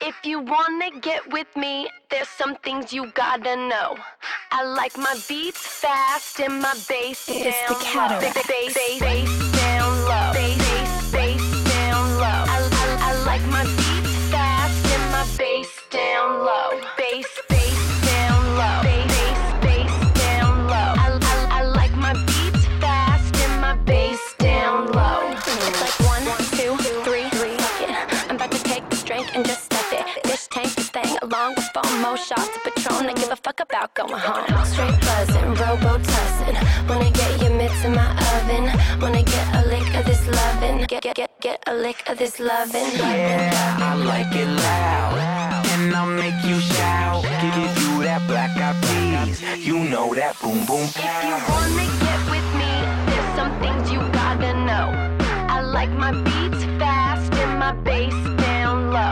If you wanna get with me, there's some things you gotta know. I like my beats fast and my bass down low. It's the Cataract. Bass down low. Bass down low. I like my beats fast and my bass down low. Bass down low. Bass down low. I like my beats fast and my bass down low. It's like 1, 2, 3, fuck it. I'm about to take this drink and just stuff it. This tank this thing along with 4 more shots of Patron. I give a fuck about going home. Straight buzzing, robo-tussing. Wanna get your mitts in my oven. Wanna get a lick of this lovin'. Get a lick of this lovin'. Yeah, I like it loud. And I'll make you shout. Give you that black eyed peas. You know that boom boom pow. If you wanna get with me, there's some things you gotta know. I like my beats fast and my bass down low.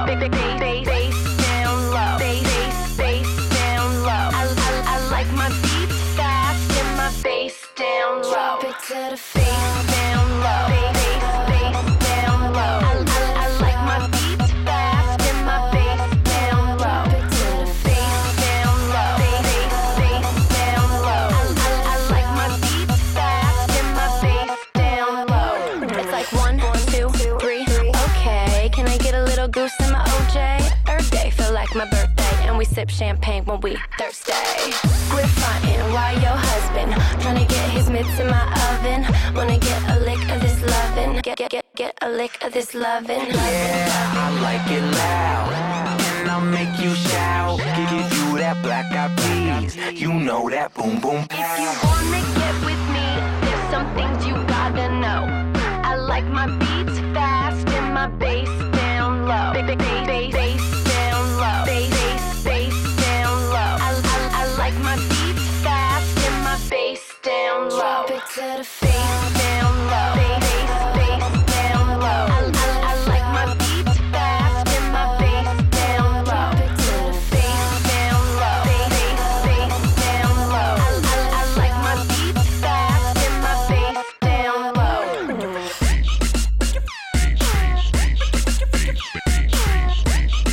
Bass down low. Bass down low. I like my beats fast and my bass down low. Drop it to the Bass down low. Bass down low. I like my beats fast and my bass down low. Bass down low. Bass down low. I like my beats fast and my bass down low. It's like 1, 2, 3. Okay, can I get a little goose in my OJ? Earth Day feel like my birthday, and we sip champagne when we thirsty. Quit frontin' while your husband tryna get his mitts in my oven. Wanna get a lick of this lovin'. Get a lick of this lovin'. Yeah, I like it loud. And I'll make you shout. Give you that black eyed peas. You know that boom boom If you pow. wanna get with me, there's some things you gotta know. I like my beats fast and my bass down low. Bass down low. Bass down low. I like my beats fast and my bass down low. Drop it to the